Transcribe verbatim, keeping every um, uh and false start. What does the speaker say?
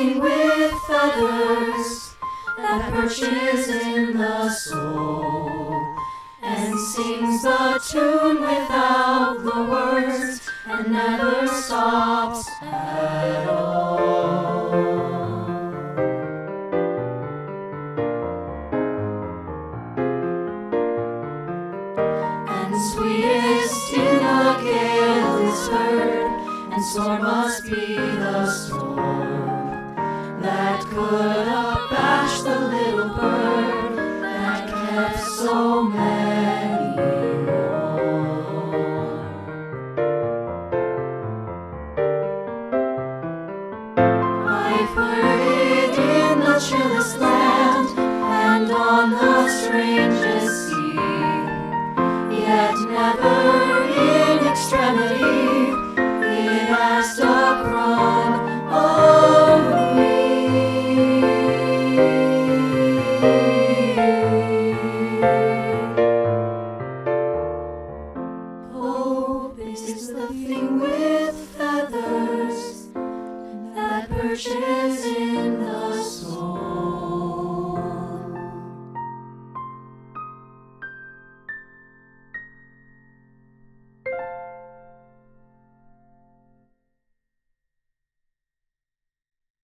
thing with feathers that perches in the soul and sings the tune without the words and never stops at all. And sweetest in a gale is heard, and sore must be the storm that could abash the little bird that kept so many warm. I've heard it in the chillest land and on the strangest sea, yet never in extremity it asked a crumb of me. Hope is the thing with feathers that perches in the